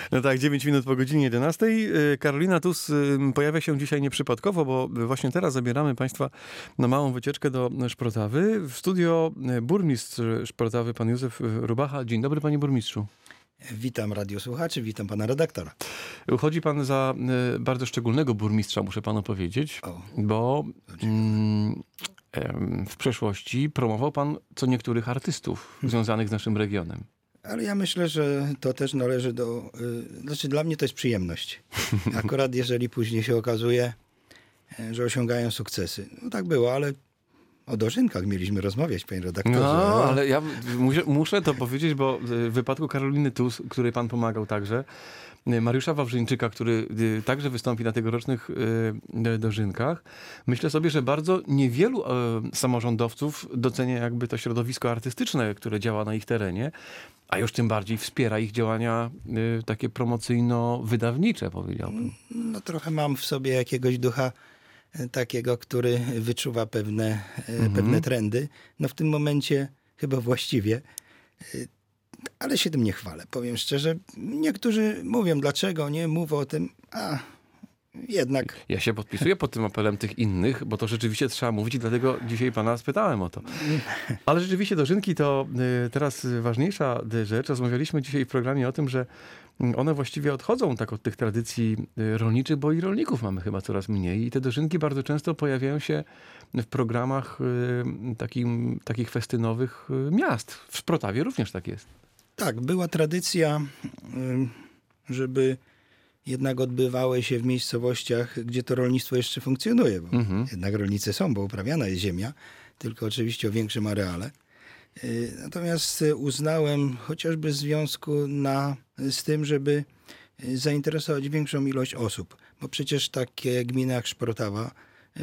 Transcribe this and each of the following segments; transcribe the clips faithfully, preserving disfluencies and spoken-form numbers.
No tak, dziewięć minut po godzinie jedenastej. Karolina Tus pojawia się dzisiaj nieprzypadkowo, bo właśnie teraz zabieramy Państwa na małą wycieczkę do Szprotawy. W studio burmistrz Szprotawy, pan Józef Rubacha. Dzień dobry, panie burmistrzu. Witam radiosłuchaczy, witam pana redaktora. Uchodzi pan za bardzo szczególnego burmistrza, muszę panu powiedzieć, O, bo mm, w przeszłości promował pan co niektórych artystów związanych z naszym regionem. Ale ja myślę, że to też należy do... Y, znaczy dla mnie to jest przyjemność. Akurat jeżeli później się okazuje, że osiągają sukcesy. No tak było, ale o dożynkach mieliśmy rozmawiać, panie redaktorze. No, ale ja muszę, muszę to powiedzieć, bo w wypadku Karoliny Tus, której pan pomagał także, Mariusza Wawrzyńczyka, który także wystąpi na tegorocznych dożynkach, myślę sobie, że bardzo niewielu samorządowców docenia jakby to środowisko artystyczne, które działa na ich terenie, a już tym bardziej wspiera ich działania takie promocyjno-wydawnicze, powiedziałbym. No trochę mam w sobie jakiegoś ducha takiego, który wyczuwa pewne, mhm. pewne trendy. No w tym momencie chyba właściwie, ale się tym nie chwalę. Powiem szczerze, niektórzy mówią dlaczego, nie mówię o tym, a jednak... Ja się podpisuję pod tym apelem tych innych, bo to rzeczywiście trzeba mówić i dlatego dzisiaj pana spytałem o to. Ale rzeczywiście dożynki to teraz ważniejsza rzecz. Rozmawialiśmy dzisiaj w programie o tym, że one właściwie odchodzą tak od tych tradycji rolniczych, bo i rolników mamy chyba coraz mniej. I te dożynki bardzo często pojawiają się w programach takim, takich festynowych miast. W Szprotawie również tak jest. Tak, była tradycja, żeby jednak odbywały się w miejscowościach, gdzie to rolnictwo jeszcze funkcjonuje. Bo mhm. jednak rolnicy są, bo uprawiana jest ziemia, tylko oczywiście o większym areale. Natomiast uznałem chociażby w związku na, z tym, żeby zainteresować większą ilość osób. Bo przecież takie gminy jak Szprotawa yy,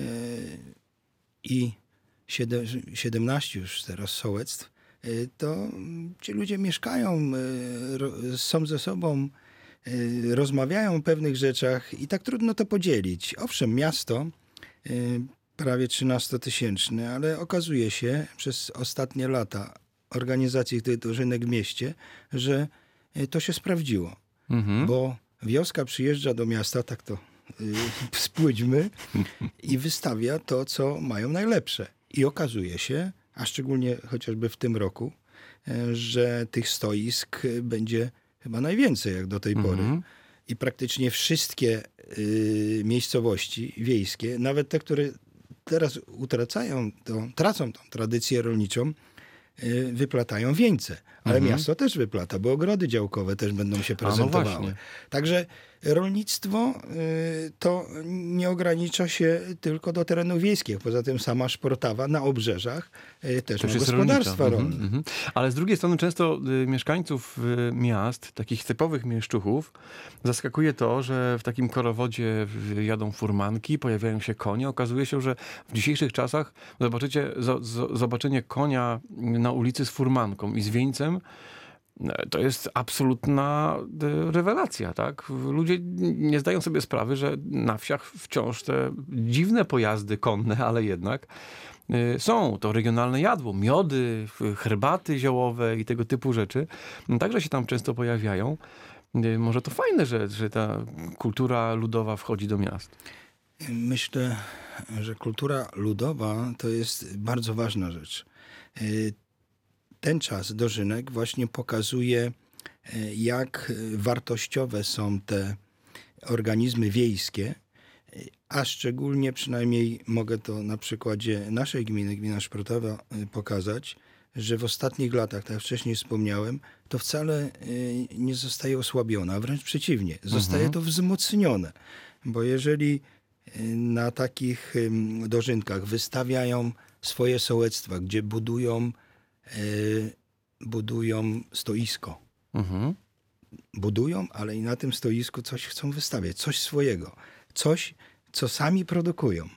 i siedemnaście już teraz sołectw, yy, to ci ludzie mieszkają, yy, są ze sobą, yy, rozmawiają o pewnych rzeczach i tak trudno to podzielić. Owszem, miasto yy, prawie trzynastotysięczny, ale okazuje się przez ostatnie lata organizacji tych dożynek w mieście, że to się sprawdziło. Mhm. Bo wioska przyjeżdża do miasta, tak to yy, spójdźmy, i wystawia to, co mają najlepsze. I okazuje się, a szczególnie chociażby w tym roku, yy, że tych stoisk będzie chyba najwięcej jak do tej pory. Mhm. I praktycznie wszystkie yy, miejscowości wiejskie, nawet te, które teraz utracają tą, tracą tą tradycję rolniczą, yy, wyplatają wieńce. Ale mhm. miasto też wyplata, bo ogrody działkowe też będą się prezentowały. No Także rolnictwo yy, to nie ogranicza się tylko do terenów wiejskich. Poza tym sama Szprotawa na obrzeżach yy, też ma gospodarstwa rolne. Mhm, mhm. Ale z drugiej strony często y, mieszkańców y, miast, takich typowych mieszczuchów, zaskakuje to, że w takim korowodzie jadą furmanki, pojawiają się konie. Okazuje się, że w dzisiejszych czasach zobaczycie, zo, zo, zobaczenie konia na ulicy z furmanką i z wieńcem, to jest absolutna rewelacja, tak? Ludzie nie zdają sobie sprawy, że na wsiach wciąż te dziwne pojazdy konne, ale jednak są. To regionalne jadło, miody, herbaty ziołowe i tego typu rzeczy. Także się tam często pojawiają. Może to fajne, że, że ta kultura ludowa wchodzi do miast. Myślę, że kultura ludowa to jest bardzo ważna rzecz. Ten czas dożynek właśnie pokazuje, jak wartościowe są te organizmy wiejskie, a szczególnie, przynajmniej mogę to na przykładzie naszej gminy, gmina Szprotawa, pokazać, że w ostatnich latach, tak jak wcześniej wspomniałem, to wcale nie zostaje osłabione, a wręcz przeciwnie, zostaje mhm. to wzmocnione. Bo jeżeli na takich dożynkach wystawiają swoje sołectwa, gdzie budują budują stoisko. Mhm. Budują, ale i na tym stoisku coś chcą wystawiać, coś swojego, coś, co sami produkują.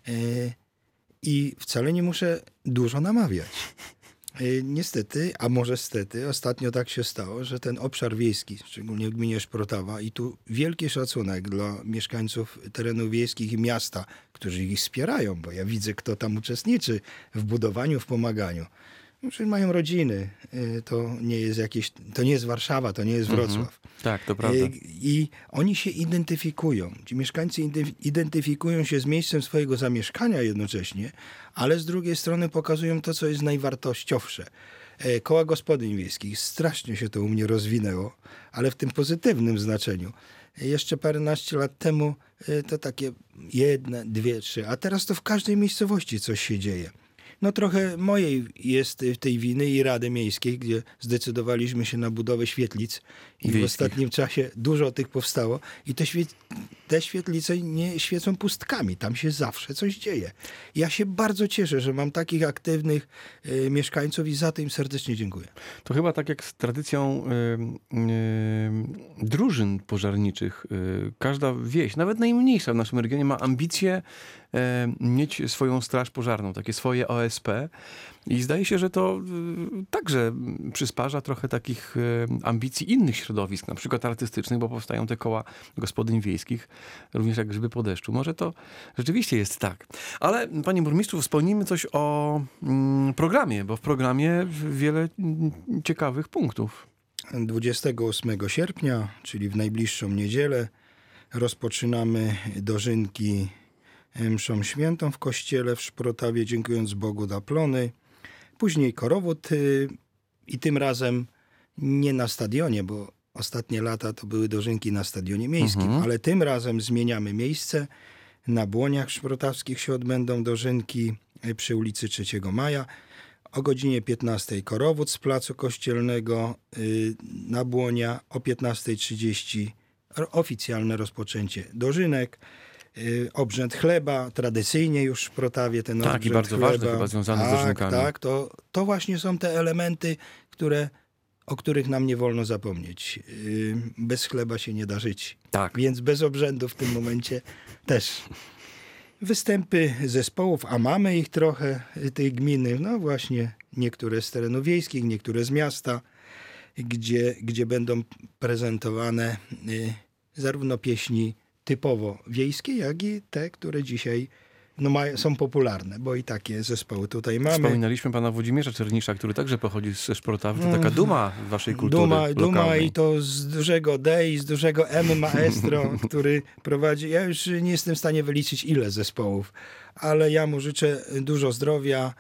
I wcale nie muszę dużo namawiać. Niestety, a może stety, ostatnio tak się stało, że ten obszar wiejski, szczególnie w gminie Szprotawa, i tu wielki szacunek dla mieszkańców terenów wiejskich i miasta, którzy ich wspierają, bo ja widzę, kto tam uczestniczy w budowaniu, w pomaganiu. Czyli mają rodziny, to nie jest jakieś, to nie jest Warszawa, to nie jest Wrocław. Mhm. Tak, to prawda. I oni się identyfikują. Ci mieszkańcy identyfikują się z miejscem swojego zamieszkania jednocześnie, ale z drugiej strony pokazują to, co jest najwartościowsze. Koła gospodyń wiejskich. Strasznie się to u mnie rozwinęło, ale w tym pozytywnym znaczeniu. Jeszcze paręnaście lat temu to takie jedne, dwie, trzy, a teraz to w każdej miejscowości coś się dzieje. No trochę mojej jest tej winy i Rady Miejskiej, gdzie zdecydowaliśmy się na budowę świetlic i Wiejskich. W ostatnim czasie dużo tych powstało i te, świe te świetlice nie świecą pustkami, tam się zawsze coś dzieje. Ja się bardzo cieszę, że mam takich aktywnych y, mieszkańców i za to im serdecznie dziękuję. To chyba tak jak z tradycją y, y, drużyn pożarniczych. Y, każda wieś, nawet najmniejsza w naszym regionie, ma ambicje y, mieć swoją straż pożarną, takie swoje O S P. I zdaje się, że to y, także przysparza trochę takich y, ambicji innych środowisk, na przykład artystycznych, bo powstają te koła gospodyń wiejskich, również jak grzyby po deszczu. Może to rzeczywiście jest tak. Ale, panie burmistrzu, wspomnijmy coś o mm, programie, bo w programie wiele mm, ciekawych punktów. dwudziestego ósmego sierpnia, czyli w najbliższą niedzielę, rozpoczynamy dożynki mszą świętą w kościele w Szprotawie, dziękując Bogu za plony. Później korowód y, i tym razem nie na stadionie, bo ostatnie lata to były dożynki na stadionie miejskim, mhm. ale tym razem zmieniamy miejsce. Na Błoniach Szprotawskich się odbędą dożynki przy ulicy trzeciego maja. O godzinie piętnastej korowód z placu kościelnego y, na Błonia. O piętnastej trzydzieści oficjalne rozpoczęcie dożynek. Obrzęd chleba, tradycyjnie już w Szprotawie ten tak, obrzęd i bardzo chleba. ważny chyba związany tak, z dożynkami. Tak, to, to właśnie są te elementy, które, o których nam nie wolno zapomnieć. Bez chleba się nie da żyć. Tak. Więc bez obrzędu w tym momencie też. Występy zespołów, a mamy ich trochę, tej gminy, no właśnie niektóre z terenów wiejskich, niektóre z miasta, gdzie, gdzie będą prezentowane y, zarówno pieśni typowo wiejskie, jak i te, które dzisiaj no, mają, są popularne, bo i takie zespoły tutaj mamy. Wspominaliśmy pana Włodzimierza Czernisza, który także pochodzi ze Szprotawy. To taka duma waszej kultury Duma, lokalnej. duma i to z dużego D i z dużego M maestro, który prowadzi. Ja już nie jestem w stanie wyliczyć ile zespołów, ale ja mu życzę dużo zdrowia,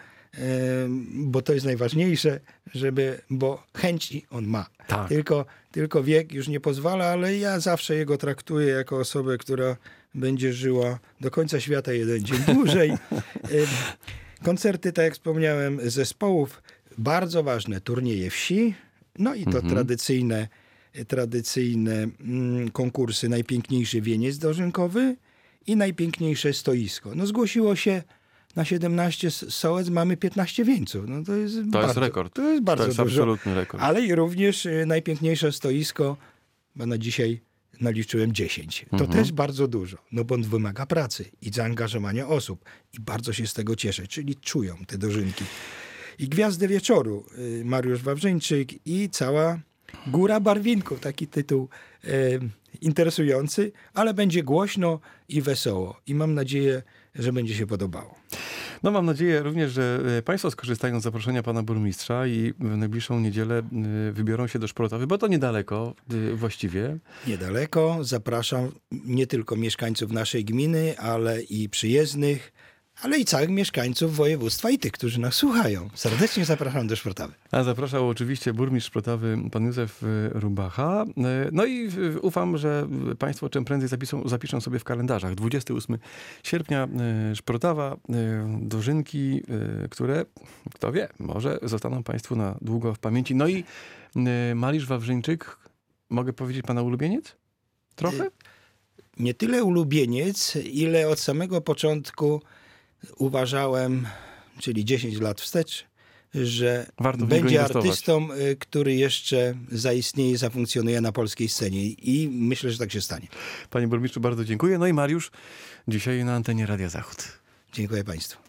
bo to jest najważniejsze, żeby, bo chęci on ma. Tak. Tylko, tylko wiek już nie pozwala, ale ja zawsze jego traktuję jako osobę, która będzie żyła do końca świata jeden dzień dłużej. Koncerty, tak jak wspomniałem, zespołów, bardzo ważne turnieje wsi, no i to mhm. tradycyjne, tradycyjne mm, konkursy najpiękniejszy wieniec dożynkowy i najpiękniejsze stoisko. No zgłosiło się na siedemnaście sołec, mamy piętnaście wieńców. No to jest, to bardzo, jest rekord. To jest bardzo To jest dużo. absolutny rekord. Ale i również y, najpiękniejsze stoisko, bo na dzisiaj naliczyłem dziesięć. To mhm. też bardzo dużo, no bo on wymaga pracy i zaangażowania osób. I bardzo się z tego cieszę, czyli czują te dożynki. I Gwiazdy Wieczoru, y, Mariusz Wawrzyńczyk i cała Góra Barwinków, taki tytuł y, interesujący, ale będzie głośno i wesoło. I mam nadzieję, że będzie się podobało. No mam nadzieję również, że państwo skorzystają z zaproszenia pana burmistrza i w najbliższą niedzielę wybiorą się do Szprotawy, bo to niedaleko właściwie. Niedaleko. Zapraszam nie tylko mieszkańców naszej gminy, ale i przyjezdnych, ale i całych mieszkańców województwa i tych, którzy nas słuchają. Serdecznie zapraszam do Szprotawy. A zapraszał oczywiście burmistrz Szprotawy, pan Józef Rubacha. No i ufam, że państwo czym prędzej zapiszą, zapiszą sobie w kalendarzach. dwudziestego ósmego sierpnia Szprotawa, dożynki, które, kto wie, może zostaną państwu na długo w pamięci. No i Mariusz Wawrzyńczyk, mogę powiedzieć pana ulubieniec? Trochę? Nie tyle ulubieniec, ile od samego początku uważałem, czyli dziesięć lat wstecz, że warto będzie artystą, który jeszcze zaistnieje, zafunkcjonuje na polskiej scenie. I myślę, że tak się stanie. Panie burmistrzu, bardzo dziękuję. No i Mariusz, dzisiaj na antenie Radia Zachód. Dziękuję państwu.